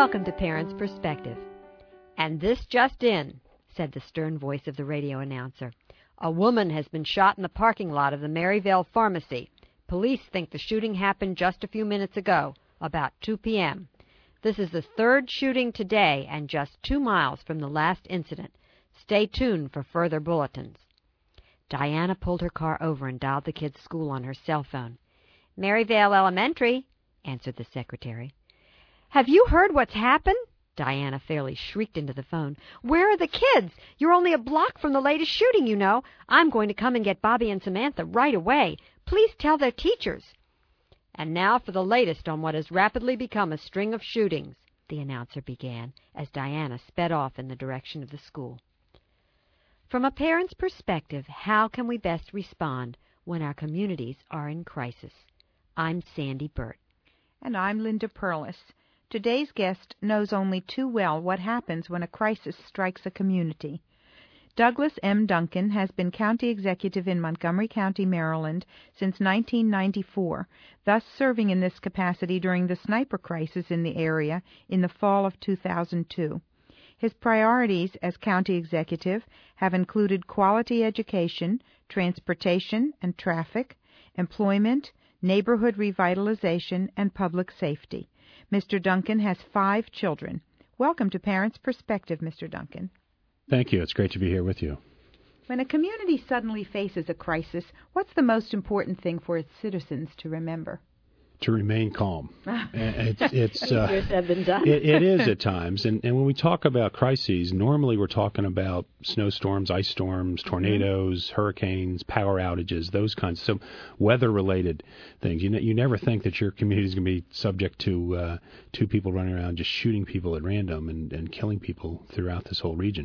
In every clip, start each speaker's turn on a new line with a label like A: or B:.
A: Welcome to Parents' Perspective. And this just in, said the stern voice of the radio announcer. A woman has been shot in the parking lot of the Maryvale Pharmacy. Police think the shooting happened just a few minutes ago, about 2 p.m. This is the third shooting today and just 2 miles from the last incident. Stay tuned for further bulletins. Diana pulled her car over and dialed the kid's school on her cell phone. Maryvale Elementary, answered the secretary. Have you heard what's happened? Diana fairly shrieked into the phone. Where are the kids? You're only a block from the latest shooting, you know. I'm going to come and get Bobby and Samantha right away. Please tell their teachers. And now for the latest on what has rapidly become a string of shootings, the announcer began, as Diana sped off in the direction of the school. From a parent's perspective, how can we best respond when our communities are in crisis? I'm Sandy Burt.
B: And I'm Linda Perlis. Today's guest knows only too well what happens when a crisis strikes a community. Douglas M. Duncan has been county executive in Montgomery County, Maryland, since 1994, thus serving in this capacity during the sniper crisis in the area in the fall of 2002. His priorities as county executive have included quality education, transportation and traffic, employment, neighborhood revitalization, and public safety. Mr. Duncan has 5 children. Welcome to Parents' Perspective, Mr. Duncan.
C: Thank you. It's great to be here with you.
B: When a community suddenly faces a crisis, what's the most important thing for its citizens to remember?
C: To remain calm. It's
A: Easier said than done.
C: It is at times. And when we talk about crises, normally we're talking about snowstorms, ice storms, tornadoes, hurricanes, power outages, those kinds of weather-related things. You never think that your community is going to be subject to 2 people running around just shooting people at random and killing people throughout this whole region.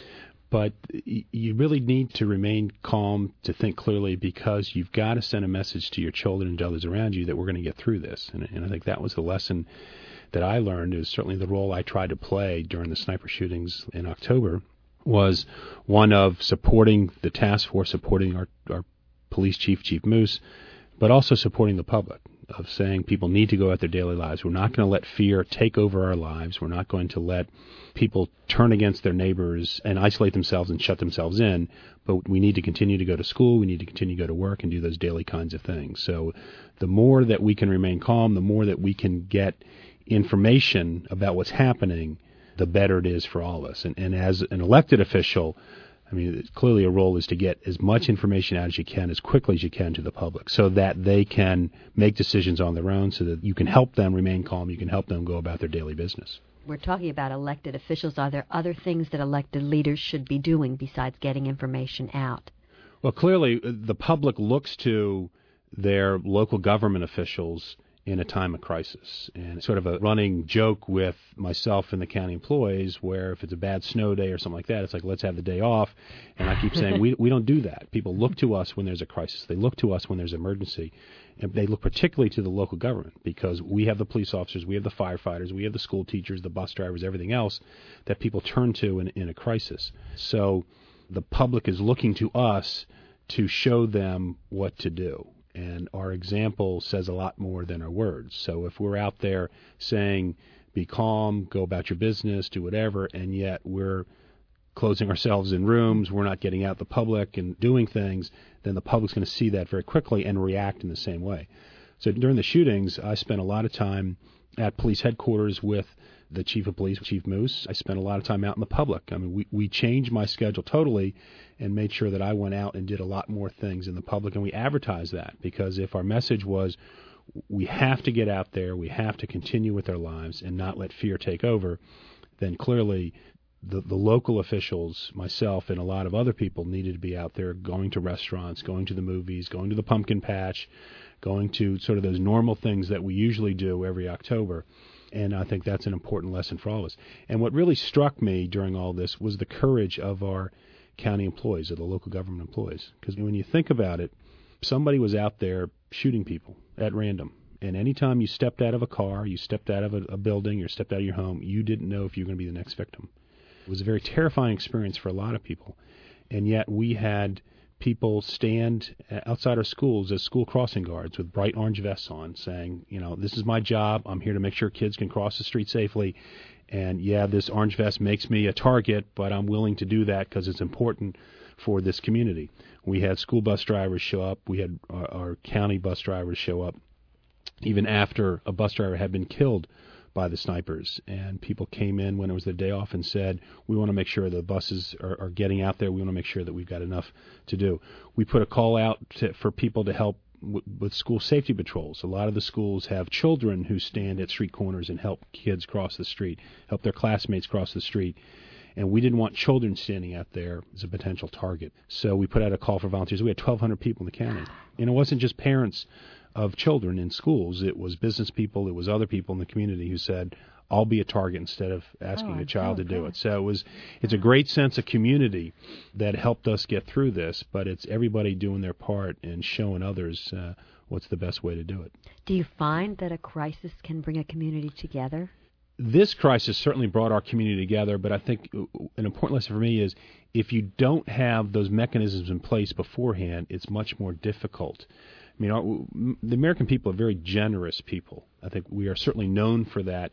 C: But you really need to remain calm, to think clearly, because you've got to send a message to your children and to others around you that we're going to get through this. And I think that was the lesson that I learned. Is certainly the role I tried to play during the sniper shootings in October was one of supporting the task force, supporting our police chief, Chief Moose, but also supporting the public, of saying people need to go out their daily lives. We're not going to let fear take over our lives. We're not going to let people turn against their neighbors and isolate themselves and shut themselves in, but we need to continue to go to school. We need to continue to go to work and do those daily kinds of things. So the more that we can remain calm, the more that we can get information about what's happening, the better it is for all of us. And as an elected official, I mean, clearly a role is to get as much information out as you can, as quickly as you can, to the public, so that they can make decisions on their own, so that you can help them remain calm, you can help them go about their daily business.
A: We're talking about elected officials. Are there other things that elected leaders should be doing besides getting information out?
C: Well, clearly the public looks to their local government officials in a time of crisis. And it's sort of a running joke with myself and the county employees, where if it's a bad snow day or something like that, it's like, let's have the day off. And I keep saying, we don't do that. People look to us when there's a crisis. They look to us when there's an emergency. And they look particularly to the local government, because we have the police officers, we have the firefighters, we have the school teachers, the bus drivers, everything else that people turn to in a crisis. So the public is looking to us to show them what to do. And our example says a lot more than our words. So if we're out there saying, be calm, go about your business, do whatever, and yet we're closing ourselves in rooms, we're not getting out the public and doing things, then the public's going to see that very quickly and react in the same way. So during the shootings, I spent a lot of time at police headquarters with the chief of police, Chief Moose. I spent a lot of time out in the public. I mean, we changed my schedule totally and made sure that I went out and did a lot more things in the public, and we advertised that, because if our message was we have to get out there, we have to continue with our lives and not let fear take over, then clearly the local officials, myself, and a lot of other people needed to be out there going to restaurants, going to the movies, going to the pumpkin patch, going to sort of those normal things that we usually do every October. And I think that's an important lesson for all of us. And what really struck me during all this was the courage of our county employees, or the local government employees. Because when you think about it, somebody was out there shooting people at random. And anytime you stepped out of a car, you stepped out of a building, or stepped out of your home, you didn't know if you were going to be the next victim. It was a very terrifying experience for a lot of people. And yet we had people stand outside our schools as school crossing guards with bright orange vests on, saying, this is my job. I'm here to make sure kids can cross the street safely. And, yeah, this orange vest makes me a target, but I'm willing to do that because it's important for this community. We had school bus drivers show up. We had our county bus drivers show up even after a bus driver had been killed by the snipers. And people came in when it was their day off and said, we want to make sure the buses are getting out there. We want to make sure that we've got enough to do. We put a call out for people to help with school safety patrols. A lot of the schools have children who stand at street corners and help kids cross the street, help their classmates cross the street. And we didn't want children standing out there as a potential target. So we put out a call for volunteers. We had 1,200 people in the county. And it wasn't just parents of children in schools. It was business people. It was other people in the community who said, I'll be a target instead of asking a child to do it. So it's a great sense of community that helped us get through this, but it's everybody doing their part and showing others what's the best way to do it.
A: Do you find that a crisis can bring a community together?
C: This crisis certainly brought our community together, but I think an important lesson for me is if you don't have those mechanisms in place beforehand, it's much more difficult. I mean, the American people are very generous people. I think we are certainly known for that.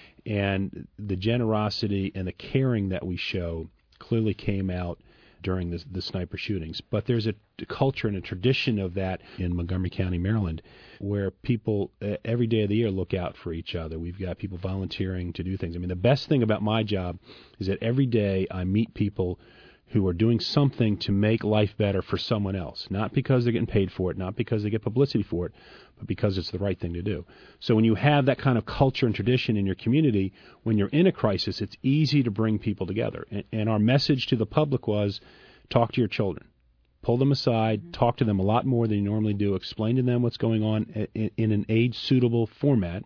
C: And the generosity and the caring that we show clearly came out during the sniper shootings. But there's a culture and a tradition of that in Montgomery County, Maryland, where people every day of the year look out for each other. We've got people volunteering to do things. I mean, the best thing about my job is that every day I meet people who are doing something to make life better for someone else, not because they're getting paid for it, not because they get publicity for it, but because it's the right thing to do. So when you have that kind of culture and tradition in your community, when you're in a crisis, it's easy to bring people together. And our message to the public was, talk to your children. Pull them aside, talk to them a lot more than you normally do, explain to them what's going on in an age-suitable format,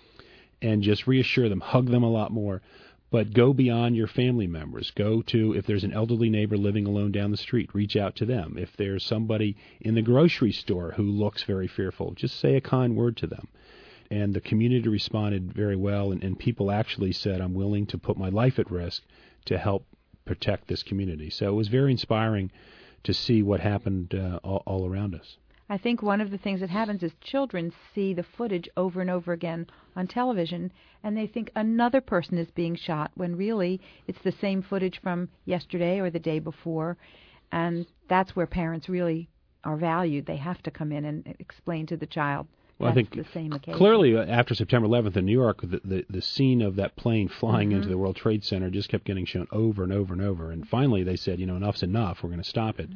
C: and just reassure them, hug them a lot more. But go beyond your family members. Go to, if there's an elderly neighbor living alone down the street, reach out to them. If there's somebody in the grocery store who looks very fearful, just say a kind word to them. And the community responded very well, and people actually said, I'm willing to put my life at risk to help protect this community. So it was very inspiring to see what happened all around us.
B: I think one of the things that happens is children see the footage over and over again on television, and they think another person is being shot when really it's the same footage from yesterday or the day before, and that's where parents really are valued. They have to come in and explain to the child.
C: Well, I think
B: the same occasion.
C: Clearly after September 11th in New York, the scene of that plane flying into the World Trade Center just kept getting shown over and over and over, and finally they said, enough's enough, we're going to stop it.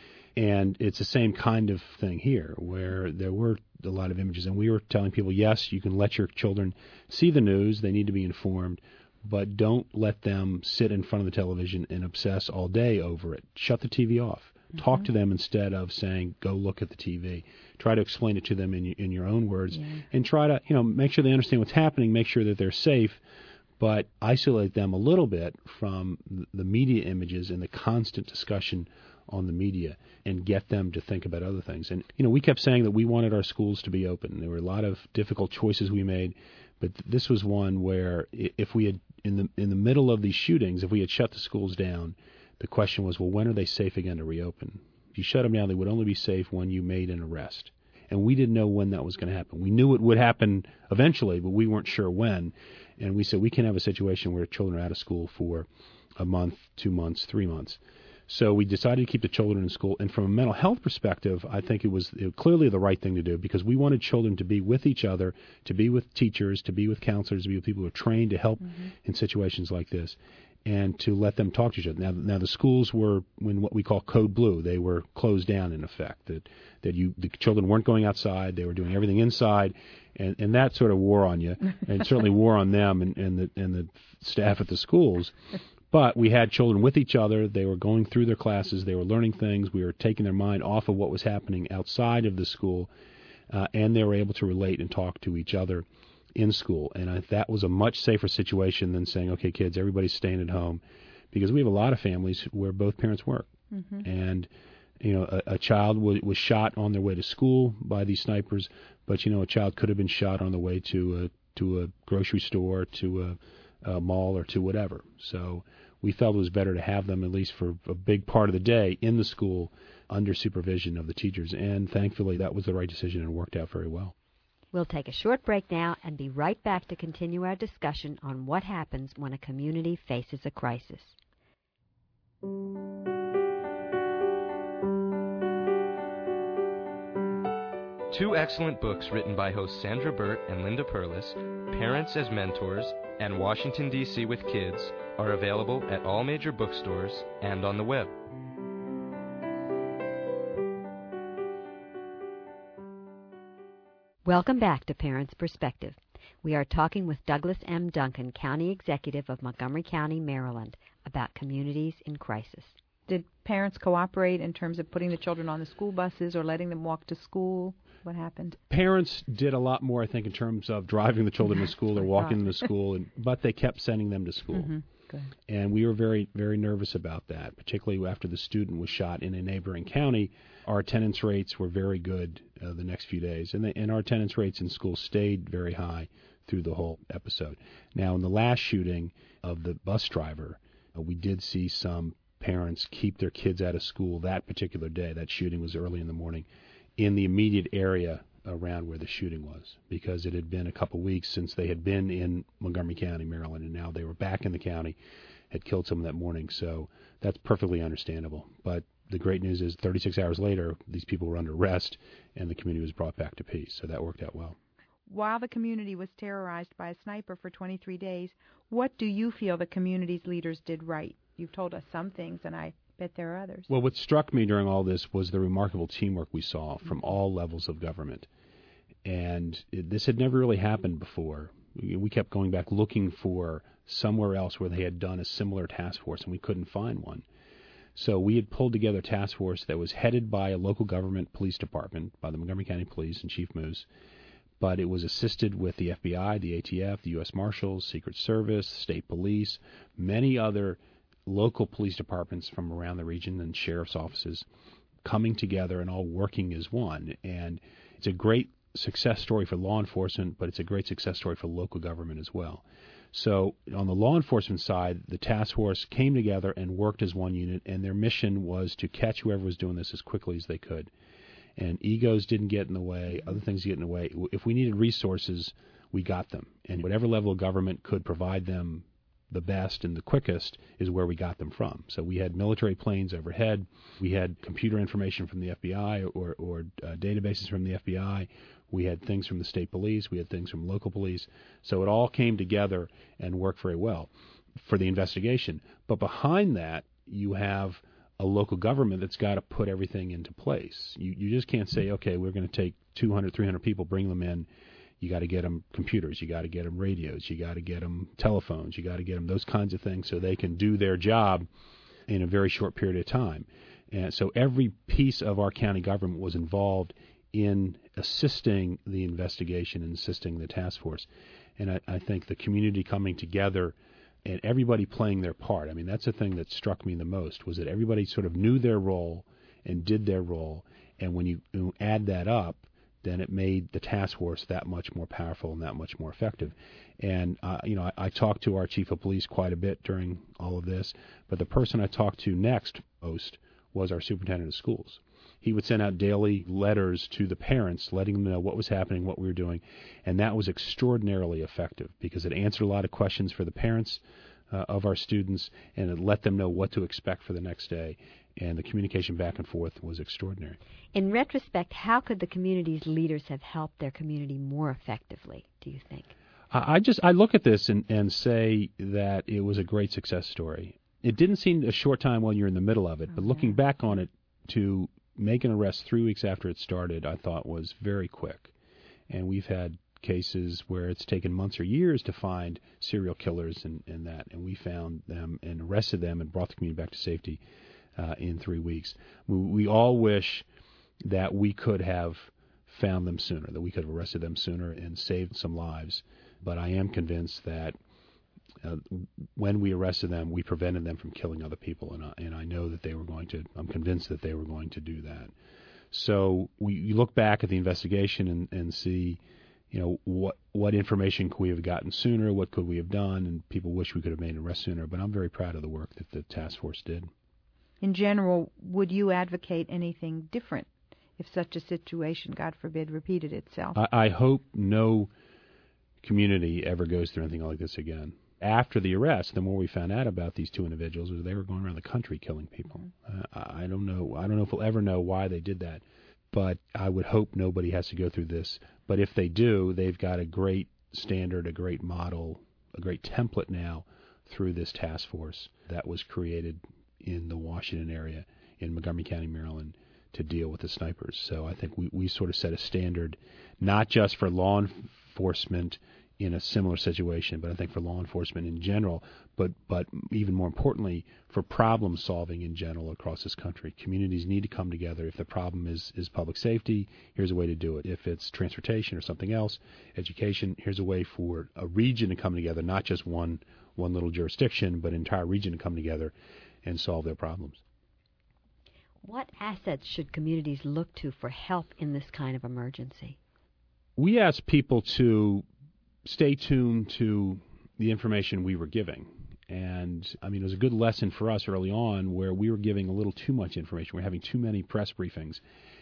C: And it's the same kind of thing here, where there were a lot of images. And we were telling people, yes, you can let your children see the news. They need to be informed. But don't let them sit in front of the television and obsess all day over it. Shut the TV off. Talk to them instead of saying, go look at the TV. Try to explain it to them in your own words. Yeah. And try to, make sure they understand what's happening, make sure that they're safe, but isolate them a little bit from the media images and the constant discussion on the media, and get them to think about other things. And we kept saying that we wanted our schools to be open. There were a lot of difficult choices we made, but this was one where if we had in the middle of these shootings, if we had shut the schools down, the question was, well, when are they safe again to reopen? If you shut them down, they would only be safe when you made an arrest. And we didn't know when that was going to happen. We knew it would happen eventually, but we weren't sure when. And we said we can have a situation where children are out of school for a month, 2 months, 3 months. So we decided to keep the children in school. And from a mental health perspective, I think it was clearly the right thing to do, because we wanted children to be with each other, to be with teachers, to be with counselors, to be with people who are trained to help in situations like this, and to let them talk to each other. Now the schools were in what we call Code Blue. They were closed down, in effect, that the children weren't going outside. They were doing everything inside, and that sort of wore on you, and certainly wore on them and the staff at the schools. But we had children with each other. They were going through their classes. They were learning things. We were taking their mind off of what was happening outside of the school, and they were able to relate and talk to each other in school. And that was a much safer situation than saying, okay, kids, everybody's staying at home, because we have a lot of families where both parents work. And, a child was shot on their way to school by these snipers, but, a child could have been shot on the way to a grocery store, to a mall, or to whatever. So we felt it was better to have them, at least for a big part of the day, in the school, under supervision of the teachers. And thankfully, that was the right decision and worked out very well.
A: We'll take a short break now and be right back to continue our discussion on what happens when a community faces a crisis.
D: Two excellent books written by hosts Sandra Burt and Linda Perlis, Parents as Mentors and Washington, D.C. with Kids, are available at all major bookstores and on the web.
A: Welcome back to Parents' Perspective. We are talking with Douglas M. Duncan, County Executive of Montgomery County, Maryland, about communities in crisis.
B: Did parents cooperate in terms of putting the children on the school buses or letting them walk to school? What happened?
C: Parents did a lot more, I think, in terms of driving the children to school or walking them to school, but they kept sending them to school.
B: Mm-hmm. Good.
C: And we were very, very nervous about that, particularly after the student was shot in a neighboring county. Our attendance rates were very good the next few days, and our attendance rates in school stayed very high through the whole episode. Now, in the last shooting of the bus driver, we did see some parents keep their kids out of school that particular day. That shooting was early in the morning in the immediate area around where the shooting was, because it had been a couple weeks since they had been in Montgomery County, Maryland, and now they were back in the county, had killed someone that morning. So that's perfectly understandable. But the great news is 36 hours later, these people were under arrest, and the community was brought back to peace. So that worked out well.
B: While the community was terrorized by a sniper for 23 days, what do you feel the community's leaders did right? You've told us some things, and I bet there are others.
C: Well, what struck me during all this was the remarkable teamwork we saw from all levels of government. And this had never really happened before. We kept going back looking for somewhere else where they had done a similar task force, and we couldn't find one. So we had pulled together a task force that was headed by a local government police department, by the Montgomery County Police and Chief Moose, but it was assisted with the FBI, the ATF, the U.S. Marshals, Secret Service, State Police, many other local police departments from around the region and sheriff's offices coming together and all working as one. And it's a great success story for law enforcement, but it's a great success story for local government as well. So on the law enforcement side, the task force came together and worked as one unit, and their mission was to catch whoever was doing this as quickly as they could. And egos didn't get in the way, other things get in the way. If we needed resources, we got them. And whatever level of government could provide them the best and the quickest is where we got them from. So we had military planes overhead. We had computer information from the FBI or databases from the FBI. We had things from the state police. We had things from local police. So it all came together and worked very well for the investigation. But behind that, you have a local government that's got to put everything into place. You just can't say, okay, we're going to take 200, 300 people, bring them in. You got to get them computers. You got to get them radios. You got to get them telephones. You got to get them those kinds of things so they can do their job in a very short period of time. And so every piece of our county government was involved in assisting the investigation and assisting the task force. And I think the community coming together and everybody playing their part, I mean, that's the thing that struck me the most, was that everybody sort of knew their role and did their role. And when you add that up, then it made the task force that much more powerful and that much more effective. And, I talked to our chief of police quite a bit during all of this, but the person I talked to next most was our superintendent of schools. He would send out daily letters to the parents, letting them know what was happening, what we were doing, and that was extraordinarily effective because it answered a lot of questions for the parents of our students, and it let them know what to expect for the next day, and the communication back and forth was extraordinary.
A: In retrospect, how could the community's leaders have helped their community more effectively, do you think?
C: I look at this and say that it was a great success story. It didn't seem a short time when you're in the middle of it, but looking back on it, to make an arrest 3 weeks after it started, I thought was very quick. And we've had cases where it's taken months or years to find serial killers and that, and we found them and arrested them and brought the community back to safety in 3 weeks. We all wish that we could have found them sooner, that we could have arrested them sooner and saved some lives. But I am convinced that when we arrested them, we prevented them from killing other people, and I know that they were going to. I'm convinced that they were going to do that. So we look back at the investigation and see, what information could we have gotten sooner, what could we have done, and people wish we could have made an arrest sooner. But I'm very proud of the work that the task force did.
B: in general, would you advocate anything different if such a situation, God forbid, repeated itself?
C: I hope no community ever goes through anything like this again. After the arrest, the more we found out about these two individuals, was they were going around the country killing people. I don't know if we'll ever know why they did that, but I would hope nobody has to go through this. But if they do, they've got a great standard, a great model, a great template now through this task force that was created in the Washington area in Montgomery County, Maryland, to deal with the snipers. So I think we sort of set a standard, not just for law enforcement in a similar situation, but I think for law enforcement in general, but even more importantly, for problem solving in general across this country. Communities need to come together. If the problem is public safety, here's a way to do it. If it's transportation or something else, education, here's a way for a region to come together, not just one little jurisdiction, but an entire region to come together and solve their problems.
A: What assets should communities look to for help in this kind of emergency?
C: We asked people to stay tuned to the information we were giving. And, I mean, it was a good lesson for us early on where we were giving a little too much information. We were having too many press briefings.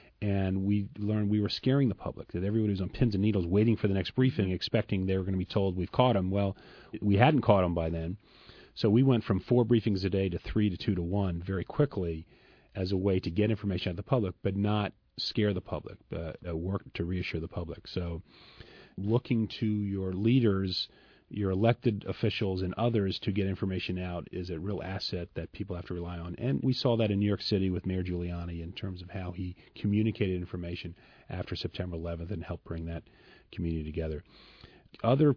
C: And we learned we were scaring the public, that everybody was on pins and needles waiting for the next briefing, expecting they were going to be told we've caught them. Well, we hadn't caught them by then. So we went from 4 briefings a day to 3 to 2 to 1 very quickly as a way to get information out to the public, but not scare the public, but work to reassure the public. So looking to your leaders, your elected officials, and others to get information out is a real asset that people have to rely on. And we saw that in New York City with Mayor Giuliani in terms of how he communicated information after September 11th and helped bring that community together. Other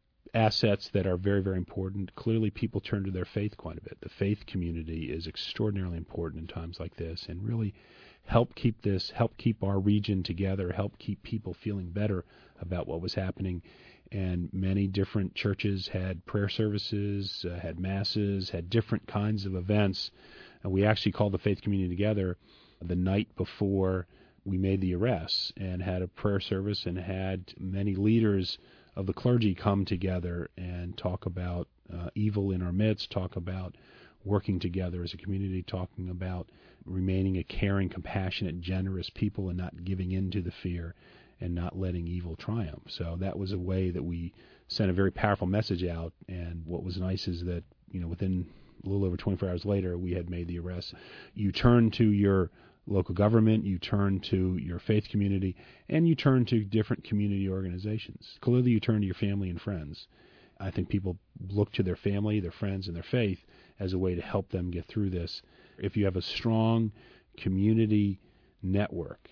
C: assets that are very, very important, clearly people turn to their faith quite a bit. The faith community is extraordinarily important in times like this and really help keep our region together, help keep people feeling better about what was happening. And many different churches had prayer services, had masses, had different kinds of events. And we actually called the faith community together the night before we made the arrests and had a prayer service and had many leaders of the clergy come together and talk about evil in our midst, talk about working together as a community, talking about remaining a caring, compassionate, generous people and not giving in to the fear and not letting evil triumph. So that was a way that we sent a very powerful message out. And what was nice is that, within a little over 24 hours later, we had made the arrest. You turn to your local government, you turn to your faith community, and you turn to different community organizations. Clearly, you turn to your family and friends. I think people look to their family, their friends, and their faith as a way to help them get through this. If you have a strong community network,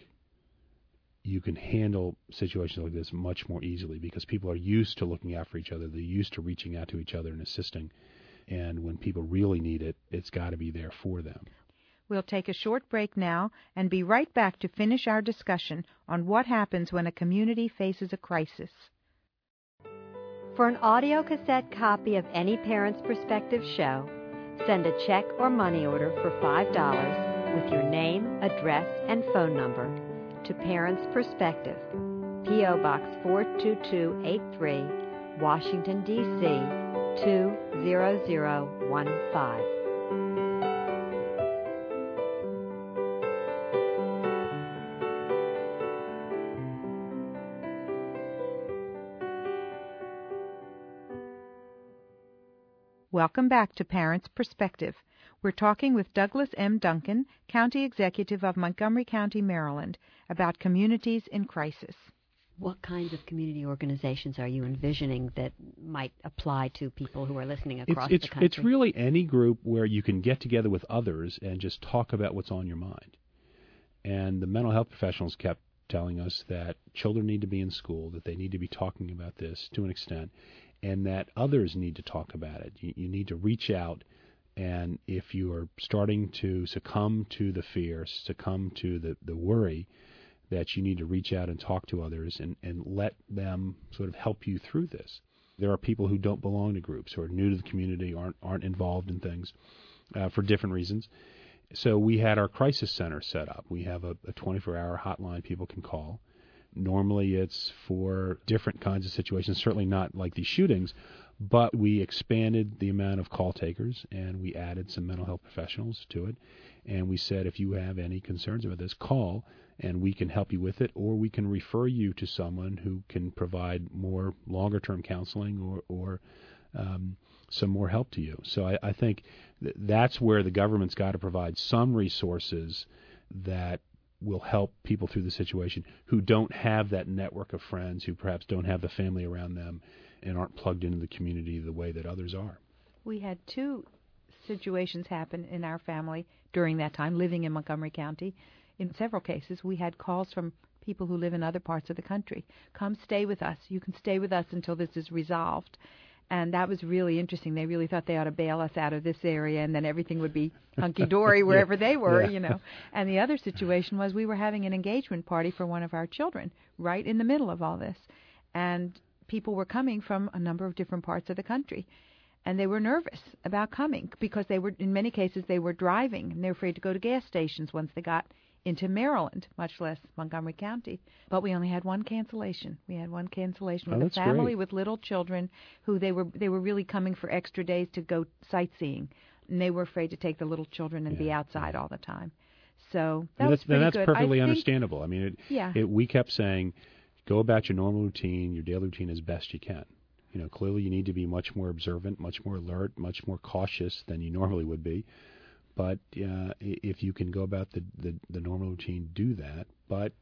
C: you can handle situations like this much more easily because people are used to looking out for each other. They're used to reaching out to each other and assisting. And when people really need it, it's got to be there for them.
B: We'll take a short break now and be right back to finish our discussion on what happens when a community faces a crisis.
A: For an audio cassette copy of any Parents Perspective show, send a check or money order for $5 with your name, address, and phone number to Parents Perspective, P.O. Box 42283, Washington, D.C. 20015.
B: Welcome back to Parents Perspective. We're talking with Douglas M. Duncan, County Executive of Montgomery County, Maryland, about communities in crisis.
A: What kinds of community organizations are you envisioning that might apply to people who are listening across the country?
C: It's really any group where you can get together with others and just talk about what's on your mind. And the mental health professionals kept telling us that children need to be in school, that they need to be talking about this to an extent, and that others need to talk about it. You need to reach out, and if you are starting to succumb to the fear, succumb to the worry, that you need to reach out and talk to others and let them sort of help you through this. There are people who don't belong to groups, who are new to the community, aren't involved in things for different reasons. So we had our crisis center set up. We have a 24-hour hotline people can call. Normally it's for different kinds of situations, certainly not like these shootings, but we expanded the amount of call takers and we added some mental health professionals to it. And we said, if you have any concerns about this, call and we can help you with it, or we can refer you to someone who can provide more longer-term counseling or some more help to you. So I think that's where the government's got to provide some resources that will help people through the situation who don't have that network of friends, who perhaps don't have the family around them and aren't plugged into the community the way that others are.
B: We had two situations happen in our family during that time, living in Montgomery County. In several cases, we had calls from people who live in other parts of the country. Come stay with us. You can stay with us until this is resolved. And that was really interesting. They really thought they ought to bail us out of this area, and then everything would be hunky-dory wherever they were, you know. And the other situation was we were having an engagement party for one of our children right in the middle of all this. And people were coming from a number of different parts of the country. And they were nervous about coming because they were, in many cases, they were driving, and they were afraid to go to gas stations once they got into Maryland, much less Montgomery County. But we only had one cancellation. We had one cancellation with a family with little children who they were really coming for extra days to go sightseeing, and they were afraid to take the little children and be outside all the time. So that's pretty good.
C: That's perfectly understandable. I mean, we kept saying, go about your normal routine, your daily routine as best you can. You know, clearly you need to be much more observant, much more alert, much more cautious than you normally would be. But if you can go about the normal routine, do that. But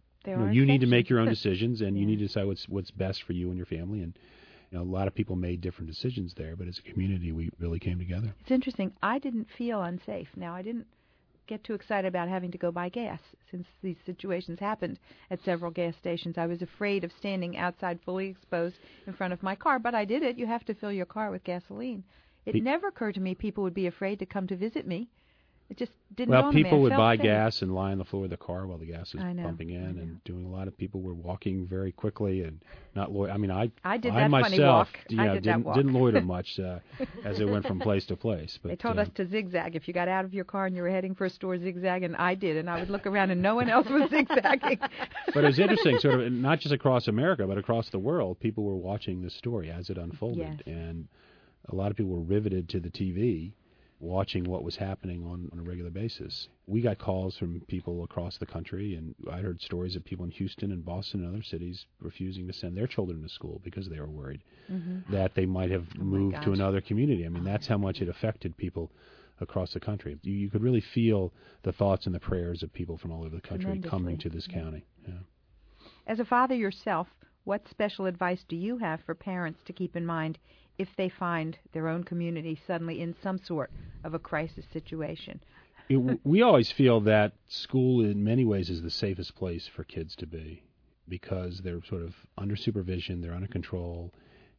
C: you need to make your own decisions, and you need to decide what's best for you and your family. And a lot of people made different decisions there, but as a community, we really came together.
B: It's interesting. I didn't feel unsafe. Now, I didn't get too excited about having to go buy gas since these situations happened at several gas stations. I was afraid of standing outside fully exposed in front of my car, but I did it. You have to fill your car with gasoline. It never occurred to me people would be afraid to come to visit me. It just didn't dawn on me.
C: Well, people would buy
B: safe.
C: Gas and lie on the floor of the car while the gas is pumping in, and doing a lot of people were walking very quickly and not loiter. I mean, I
B: did that
C: myself,
B: funny walk.
C: Didn't loiter much as it went from place to place. But
B: they told us to zigzag. If you got out of your car and you were heading for a store, zigzag, and I did, and I would look around and no one else was zigzagging.
C: But it was interesting, sort of, not just across America, but across the world, people were watching this story as it unfolded, and a lot of people were riveted to the TV, watching what was happening on a regular basis. We got calls from people across the country, and I heard stories of people in Houston and Boston and other cities refusing to send their children to school because they were worried that they might have moved to another community. I mean, that's how much it affected people across the country. You could really feel the thoughts and the prayers of people from all over the country coming to this county. Yeah.
B: As a father yourself, what special advice do you have for parents to keep in mind if they find their own community suddenly in some sort of a crisis situation?
C: We always feel that school in many ways is the safest place for kids to be because they're sort of under supervision, they're under control,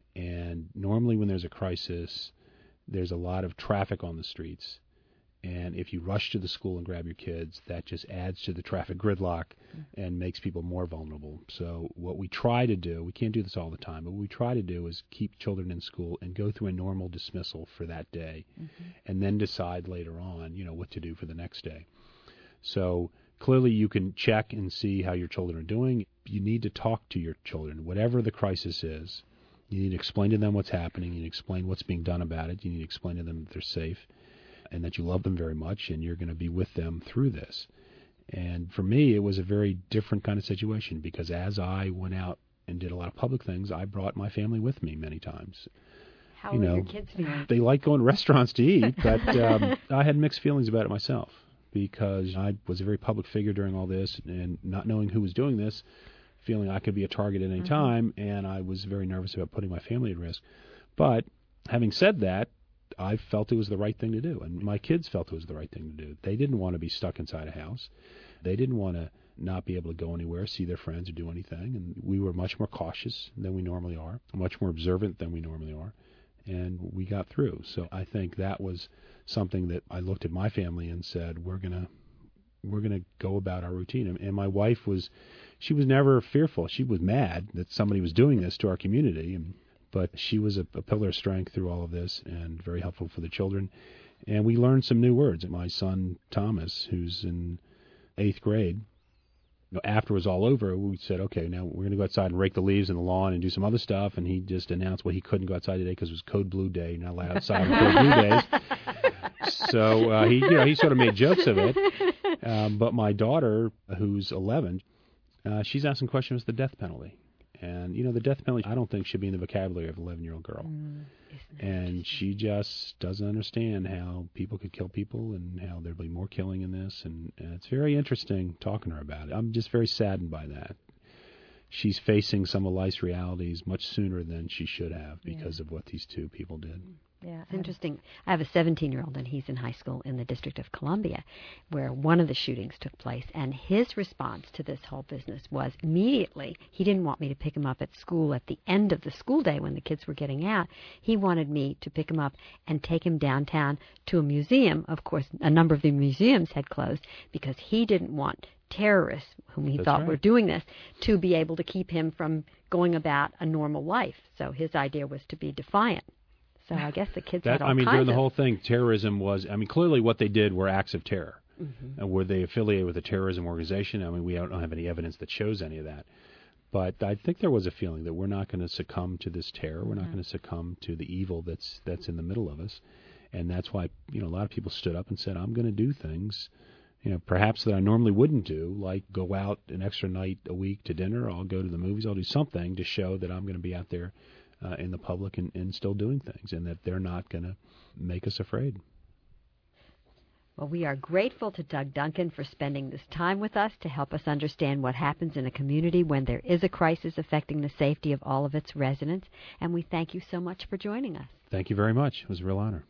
C: and normally when there's a crisis, there's a lot of traffic on the streets. And if you rush to the school and grab your kids, that just adds to the traffic gridlock and makes people more vulnerable. So what we try to do, we can't do this all the time, but what we try to do is keep children in school and go through a normal dismissal for that day and then decide later on, what to do for the next day. So clearly you can check and see how your children are doing. You need to talk to your children, whatever the crisis is. You need to explain to them what's happening. You need to explain what's being done about it. You need to explain to them that they're safe and that you love them very much, and you're going to be with them through this. And for me, it was a very different kind of situation because as I went out and did a lot of public things, I brought my family with me many times.
A: How were your kids feeling?
C: They like going to restaurants to eat, but I had mixed feelings about it myself because I was a very public figure during all this, and not knowing who was doing this, feeling I could be a target at any time, and I was very nervous about putting my family at risk. But having said that, I felt it was the right thing to do, and my kids felt it was the right thing to do. They didn't want to be stuck inside a house. They didn't want to not be able to go anywhere, see their friends, or do anything, and we were much more cautious than we normally are, much more observant than we normally are, and we got through. So I think that was something that I looked at my family and said, we're gonna go about our routine. And my wife she was never fearful. She was mad that somebody was doing this to our community, but she was a pillar of strength through all of this and very helpful for the children. And we learned some new words. My son, Thomas, who's in 8th grade, After it was all over, we said, okay, now we're going to go outside and rake the leaves in the lawn and do some other stuff. And he just announced, well, he couldn't go outside today because it was Code Blue Day. You're not allowed outside on Code Blue days. So he sort of made jokes of it. But my daughter, who's 11, she's asking questions the death penalty. And, the death penalty, I don't think should be in the vocabulary of an 11-year-old girl. And she just doesn't understand how people could kill people and how there'd be more killing in this. And it's very interesting talking to her about it. I'm just very saddened by that. She's facing some of life's realities much sooner than she should have because of what these two people did.
A: Yeah, it's interesting. I have a 17-year-old, and he's in high school in the District of Columbia, where one of the shootings took place. And his response to this whole business was immediately, he didn't want me to pick him up at school at the end of the school day when the kids were getting out. He wanted me to pick him up and take him downtown to a museum. Of course, a number of the museums had closed because he didn't want terrorists, whom he thought were doing this, to be able to keep him from going about a normal life. So his idea was to be defiant. So I guess the kids had all kinds
C: during the
A: of...
C: whole thing, terrorism was, clearly what they did were acts of terror. And were they affiliated with a terrorism organization? We don't have any evidence that shows any of that. But I think there was a feeling that we're not going to succumb to this terror. We're not going to succumb to the evil that's in the middle of us. And that's why, a lot of people stood up and said, I'm going to do things, perhaps that I normally wouldn't do, like go out an extra night a week to dinner. I'll go to the movies. I'll do something to show that I'm going to be out there in the public and still doing things, and that they're not going to make us afraid.
A: Well, we are grateful to Doug Duncan for spending this time with us to help us understand what happens in a community when there is a crisis affecting the safety of all of its residents, and we thank you so much for joining us.
C: Thank you very much. It was a real honor.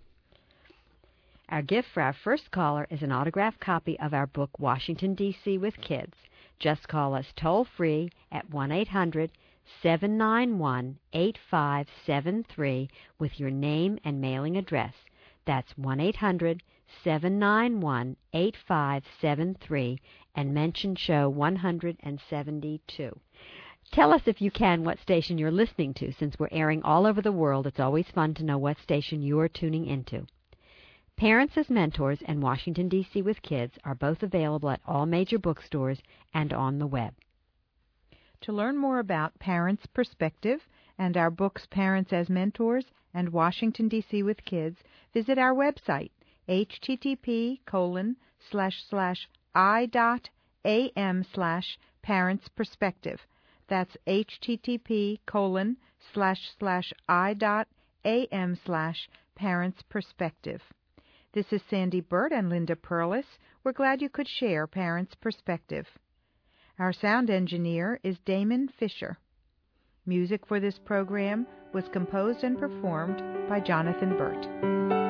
A: Our gift for our first caller is an autographed copy of our book, Washington, D.C. with Kids. Just call us toll-free at 1-800-791-8573 with your name and mailing address. That's 1-800-791-8573 and mention show 172. Tell us, if you can, what station you're listening to. Since we're airing all over the world, it's always fun to know what station you are tuning into. Parents as Mentors and Washington, D.C. with Kids are both available at all major bookstores and on the web.
B: To learn more about Parents' Perspective and our books Parents as Mentors and Washington, D.C. with Kids, visit our website, http://i.am/parentsperspective. That's http://i.am/parentsperspective. This is Sandy Burt and Linda Perlis. We're glad you could share Parents' Perspective. Our sound engineer is Damon Fisher. Music for this program was composed and performed by Jonathan Burt.